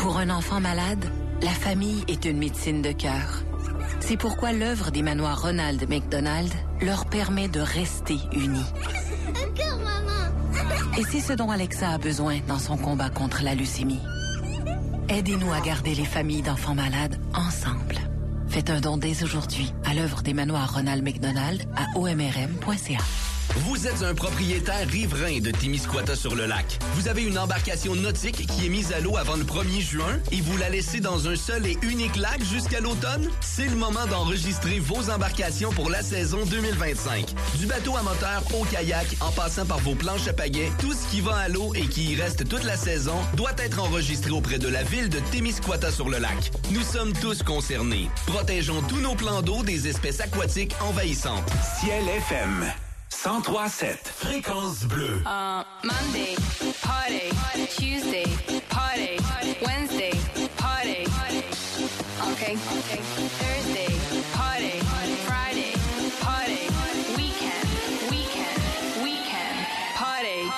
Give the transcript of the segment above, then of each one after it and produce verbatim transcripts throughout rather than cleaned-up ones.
Pour un enfant malade, la famille est une médecine de cœur. C'est pourquoi l'œuvre des manoirs Ronald McDonald leur permet de rester unis. Encore, maman! Et c'est ce dont Alexa a besoin dans son combat contre la leucémie. Aidez-nous à garder les familles d'enfants malades ensemble. Faites un don dès aujourd'hui à l'œuvre des manoirs Ronald McDonald à o m r m point c a. Vous êtes un propriétaire riverain de Témiscouata-sur-le-Lac. Vous avez une embarcation nautique qui est mise à l'eau avant le premier juin et vous la laissez dans un seul et unique lac jusqu'à l'automne? C'est le moment d'enregistrer vos embarcations pour la saison deux mille vingt-cinq. Du bateau à moteur au kayak, en passant par vos planches à pagaie, tout ce qui va à l'eau et qui y reste toute la saison doit être enregistré auprès de la ville de Témiscouata-sur-le-Lac. Nous sommes tous concernés. Protégeons tous nos plans d'eau des espèces aquatiques envahissantes. Ciel F M cent trois sept, fréquence bleue. Uh, Monday, party. Tuesday, party. Wednesday, party. Okay. okay. Thursday, party. Friday, party. Weekend, weekend, weekend, party.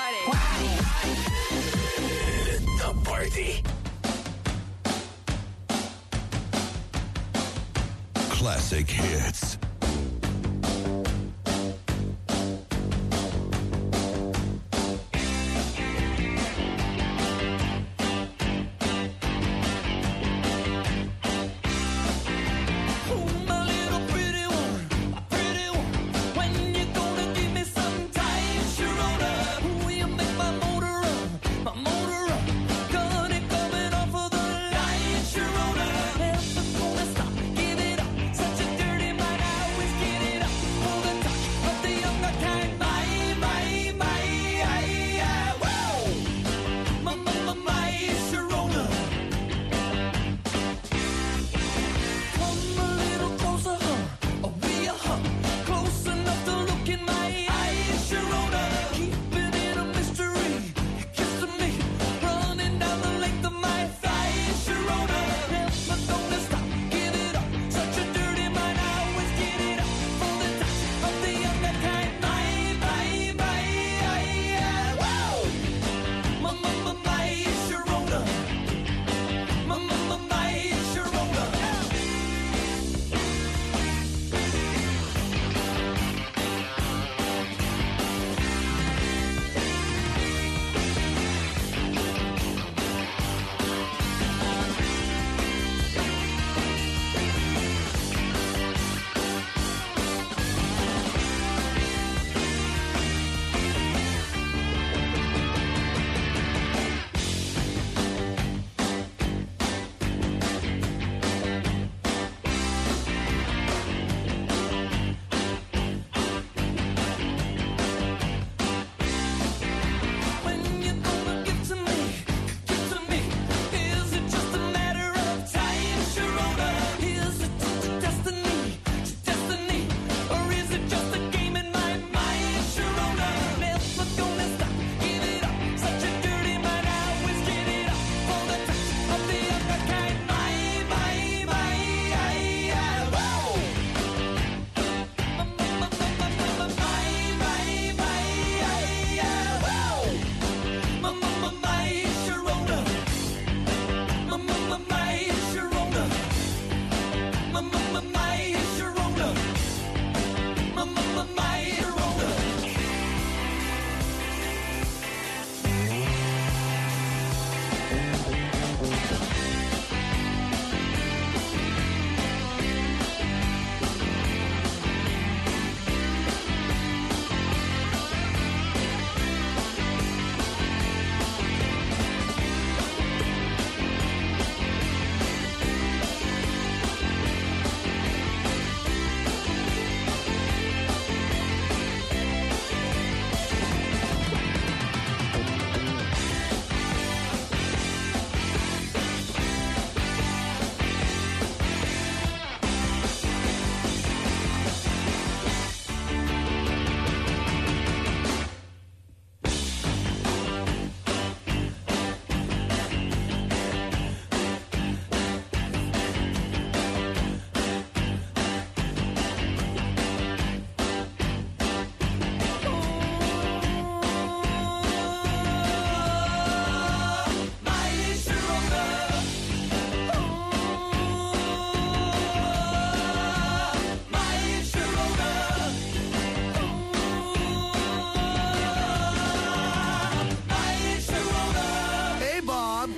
The party. Classic hits. Give it up, such a dirty mind.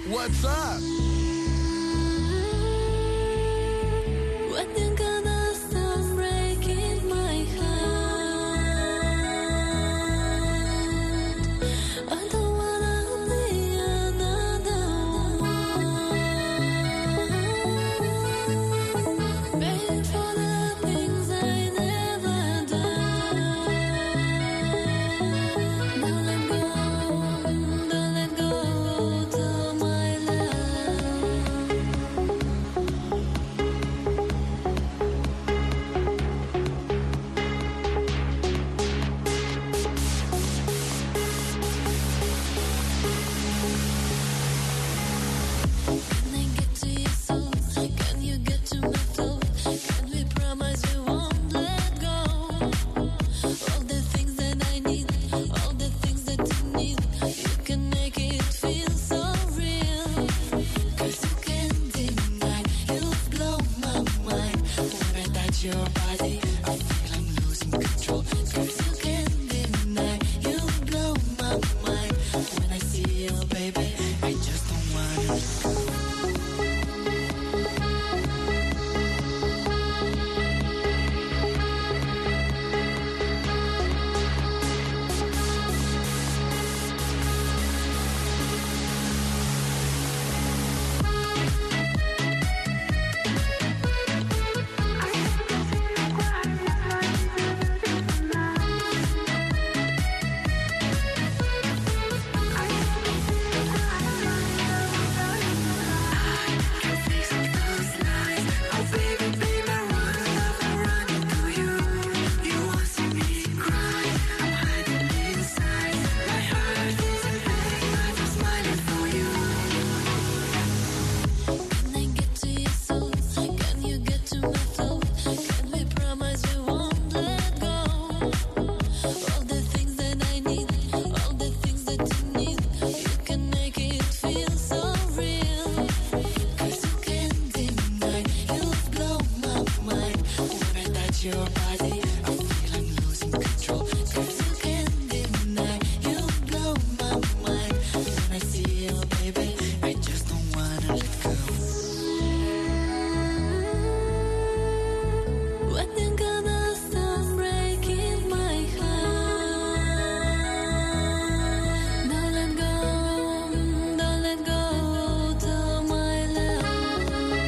What's up? When you're gonna stop breaking my heart, I don't wanna be another one. Paying for the things I never done. Don't let go, don't let go to my love. Can I get to your soul? Can you get to my throat? Can we promise we won't let go? All the things that I need, all the things that you need, you can make it feel so real. 'Cause you can't deny, you've blown my mind. When I touch your body, I feel I'm losing control. 'Cause you can't deny, you've blown my mind. When I see you, baby, I just don't wanna let go. Can I get to your soul? Can you get to my throat? Can we promise we won't let go? All the things that I need, all the things that you need, you can make it feel so real. 'Cause you can't deny, you've blown my mind. When I touch your body, I feel I'm losing control. 'Cause you can't deny, you've blown my mind. When I see you, baby, I just don't wanna let go. When you're gonna stop breaking my heart, don't let go, don't let go to my love.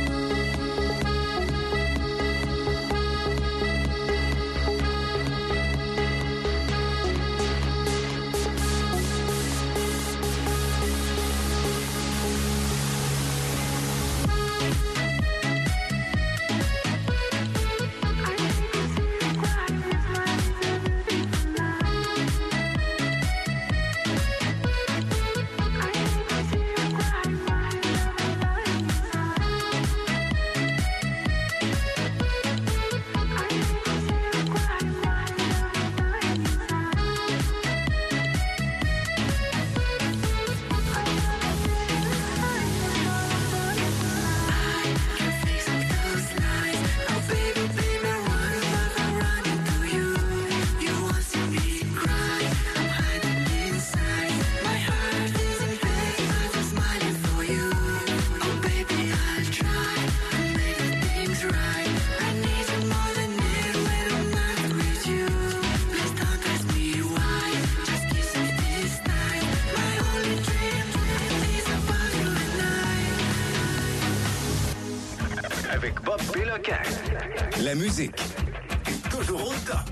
Avec Bob Péloquin. La musique, toujours au top.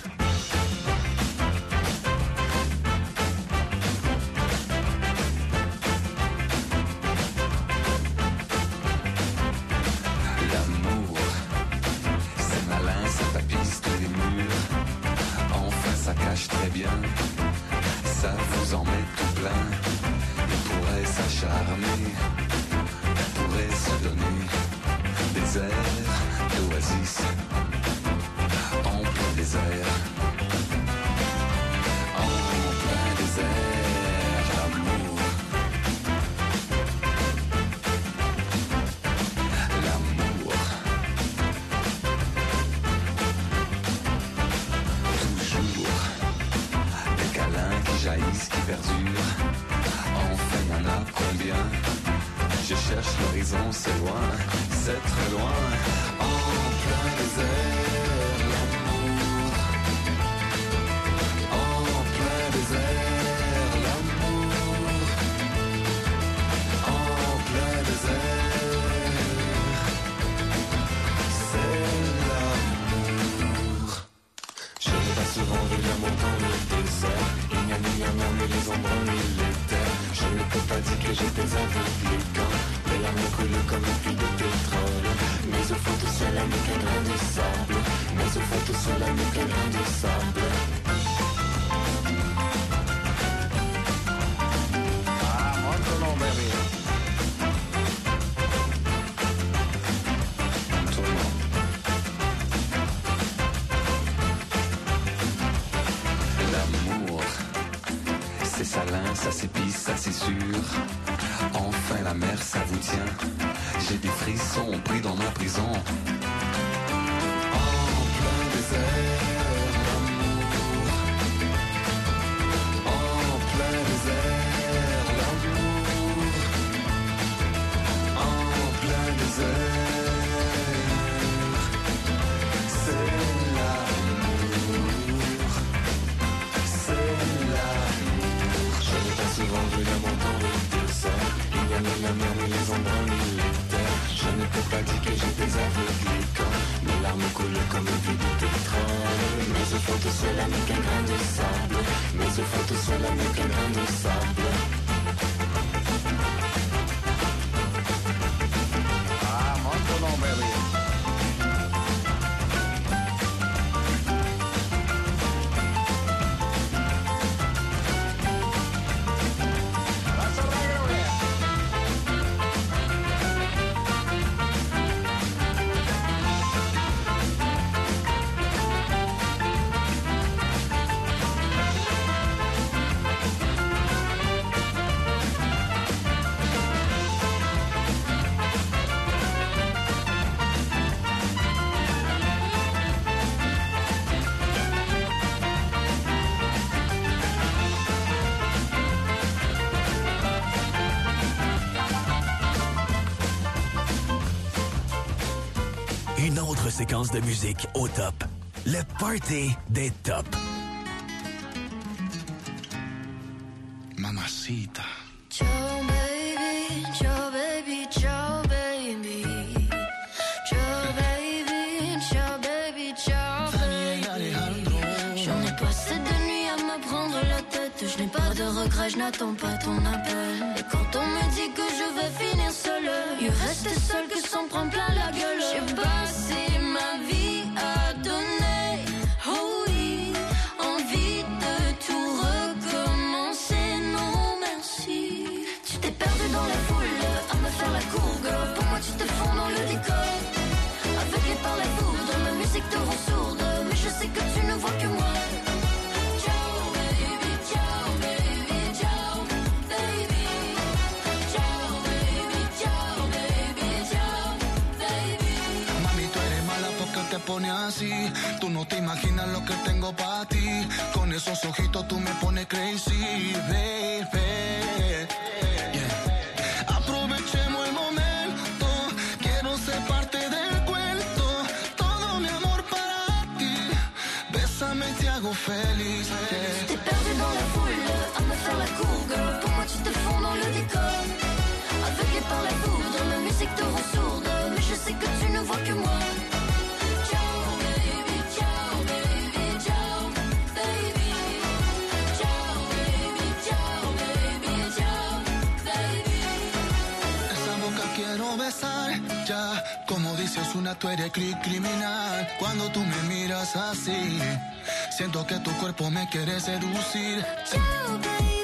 L'amour, c'est malin, ça tapisse tous les murs. Enfin, ça cache très bien, ça vous en met tout plein. Il pourrait s'acharner, pourrait se donner des airs d'oasis en plein désert. Je cherche l'horizon, c'est loin, c'est très loin. En plein désert, l'amour. En plein désert, l'amour. En plein désert, c'est l'amour. Je n'ai pas souvent vu l'amour dans le désert. Il n'y a ni la mer, ni les ombres, ni les terres. Je ne peux pas dire que j'étais aveuglé quand les larmes coulent comme un puits de pétrole. Mais au fond tout cela n'est qu'un grain de sable. Mais au fond tout cela n'est qu'un grain de sable. Ah, montre non, baby. L'amour, c'est salin, ça s'épice, ça c'est sûr. Enfin la mer, ça vous tient. J'ai des frissons pris dans ma prison. En plein désert, l'amour. En plein désert, l'amour. En plein désert, c'est l'amour. C'est l'amour. Je n'ai pas souvent vu l'amour dans le désert. Il n'y a ni la mer, ni les ombres, ni les terres. Je ne peux pas dire que j'étais aveuglé quand mes larmes coulent comme un puits de pétrole. Mais au fond tout cela n'est qu'un grain de sable. Mais au fond tout cela n'est qu'un grain de sable. Ah, montre non, baby. Une autre séquence de musique au top. Le party des tops. Mamacita. Ciao baby, ciao baby, ciao baby. Ciao baby, ciao baby, ciao baby. J'en ai passé de nuits à me prendre la tête. Je n'ai pas de regrets, je n'attends pas ton appel. Et quand on me dit que je vais finir seule, il reste seul que s'en prend plein la gueule. J'ai passé ma vie à donner, oh oui, envie de tout recommencer, non merci. Tu t'es perdu dans la foule, à me faire la cour, girl. Pour moi tu te fonds dans le décor. Aveuglé par la foudre, ma musique te rend sourde. Mais je sais que tu ne vois que moi. Ciao baby, ciao baby, ciao baby. Ciao baby, ciao baby, ciao baby. Mami, tú eres mala porque te pones así. Tú no te imaginas lo que tengo para ti. Con esos ojitos tú me pones crazy, baby. Yeah. Aprovechemos el momento. Quiero ser parte del cuento. Todo mi amor para ti. Bésame y te hago feliz. Yeah. Tu t'es perdu dans la foule, à me faire la cour, girl. Pour moi tu te fonds dans le décor. Aveuglé par la foudre, ma musique te rend sourde. Mais je sais que tu ne vois que moi. Ciao baby, ciao baby, ciao baby. Ciao baby, ciao baby, ciao baby. Esa boca quiero besar, ya. Como dice Ozuna, tú eres cri- criminal. Cuando tú me miras así, siento que tu cuerpo me quiere seducir. Ciao baby.